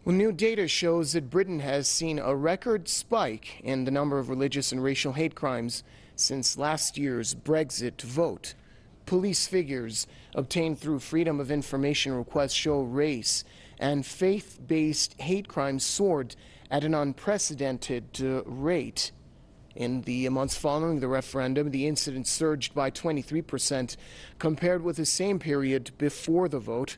Well, new data shows that Britain has seen a record spike in the number of religious and racial hate crimes since last year's Brexit vote. Police figures obtained through Freedom of Information requests show race and faith-based hate crimes soared at an unprecedented rate. In the months following the referendum, the incidents surged by 23% compared with the same period before the vote.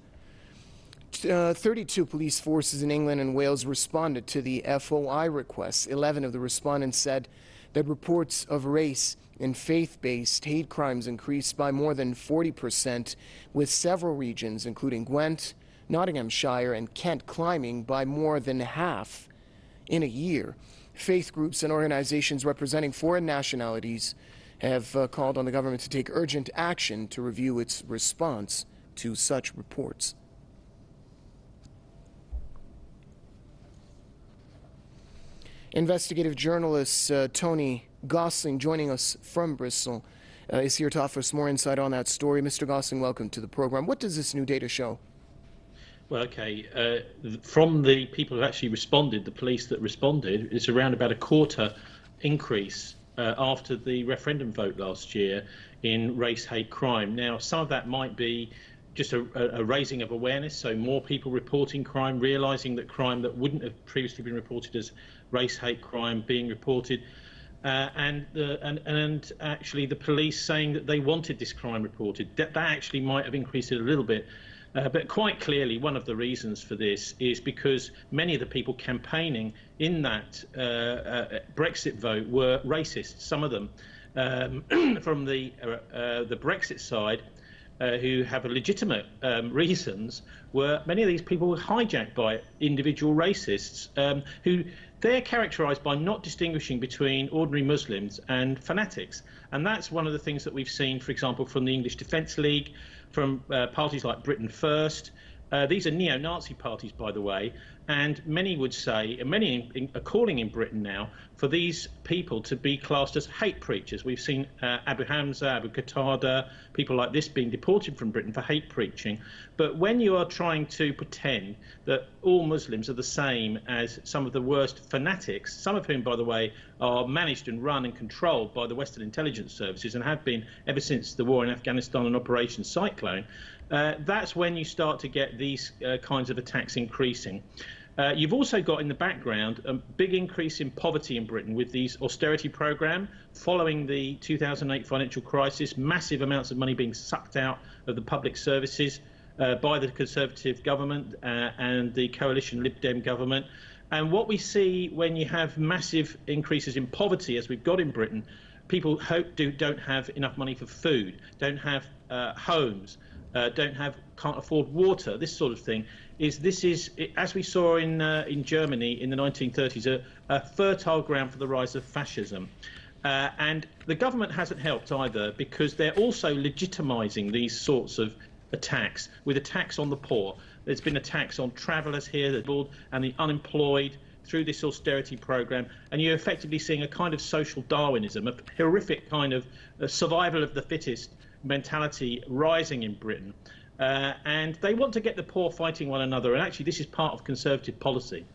32 police forces in England and Wales responded to the FOI requests. 11 of the respondents said that reports of race and faith-based hate crimes increased by more than 40%, with several regions, including Gwent, Nottinghamshire, and Kent, climbing by more than half in a year. Faith groups and organizations representing foreign nationalities have called on the government to take urgent action to review its response to such reports. Investigative journalist Tony Gosling, joining us from Bristol, is here to offer us more insight on that story. Mr. Gosling, welcome to the program. What does this new data show? Well, okay, from the people who actually responded, the police that responded, it's around about a quarter increase after the referendum vote last year in race hate crime. Now, some of that might be just a raising of awareness, so more people reporting crime, realising that crime that wouldn't have previously been reported as race hate crime being reported, and actually the police saying that they wanted this crime reported. That actually might have increased it a little bit. But quite clearly, one of the reasons for this is because many of the people campaigning in that Brexit vote were racist. Some of them from the Brexit side, who have legitimate reasons, many of these people were hijacked by individual racists who they're characterised by not distinguishing between ordinary Muslims and fanatics. And that's one of the things that we've seen, for example, from the English Defence League, from parties like Britain First. These are neo-Nazi parties, by the way, and many would say, and many are calling in Britain now, for these people to be classed as hate preachers. We've seen Abu Hamza, Abu Qatada, people like this being deported from Britain for hate preaching. But when you are trying to pretend that all Muslims are the same as some of the worst fanatics, some of whom, by the way, are managed and run and controlled by the Western intelligence services and have been ever since the war in Afghanistan and Operation Cyclone, that's when you start to get these kinds of attacks increasing. You've also got in the background a big increase in poverty in Britain with these austerity programme following the 2008 financial crisis, massive amounts of money being sucked out of the public services by the Conservative government and the coalition Lib Dem government. And what we see when you have massive increases in poverty, as we've got in Britain, people don't have enough money for food, don't have homes, can't afford water, this sort of thing. This is, as we saw in Germany in the 1930s, a fertile ground for the rise of fascism. And the government hasn't helped either, because they're also legitimising these sorts of attacks with attacks on the poor. There's been attacks on travellers here, and the unemployed through this austerity programme, and you're effectively seeing a kind of social Darwinism, a horrific kind of survival of the fittest mentality rising in Britain. And they want to get the poor fighting one another, and actually this is part of Conservative policy.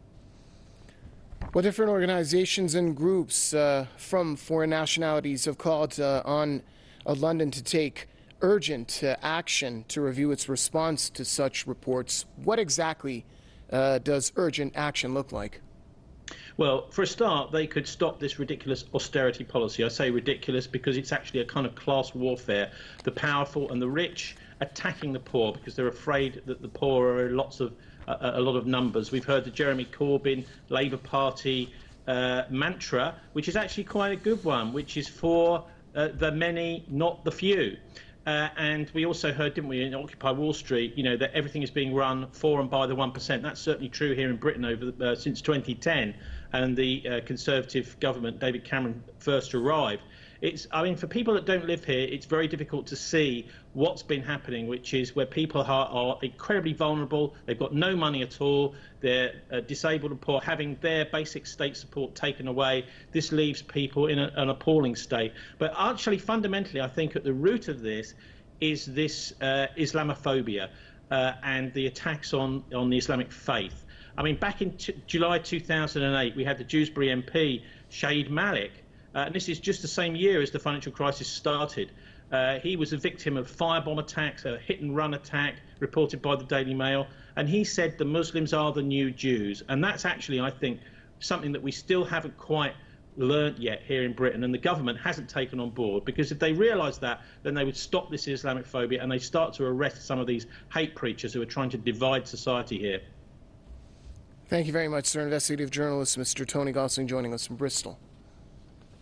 Well, different organisations and groups from foreign nationalities have called on London to take urgent action to review its response to such reports. What exactly does urgent action look like? Well, for a start, they could stop this ridiculous austerity policy. I say ridiculous because it's actually a kind of class warfare. The powerful and the rich attacking the poor because they're afraid that the poor are a lot of numbers. We've heard the Jeremy Corbyn Labour Party mantra, which is actually quite a good one, which is for the many, not the few. And we also heard, didn't we, in Occupy Wall Street, that everything is being run for and by the 1%. That's certainly true here in Britain since 2010, and the Conservative government, David Cameron, first arrived. For people that don't live here, it's very difficult to see what's been happening, which is where people are incredibly vulnerable. They've got no money at all. They're disabled and poor, having their basic state support taken away. This leaves people in an appalling state. But actually, fundamentally, I think at the root of this is this Islamophobia. and the attacks on the Islamic faith. I mean, back in July 2008, we had the Dewsbury MP, Shahid Malik, and this is just the same year as the financial crisis started. He was a victim of firebomb attacks, a hit-and-run attack reported by the Daily Mail, and he said the Muslims are the new Jews. And that's actually, I think, something that we still haven't quite learnt yet here in Britain, and the government hasn't taken on board, because if they realise that, then they would stop this Islamophobia and they start to arrest some of these hate preachers who are trying to divide society here. Thank you very much, sir. Investigative journalist Mr. Tony Gosling joining us from Bristol.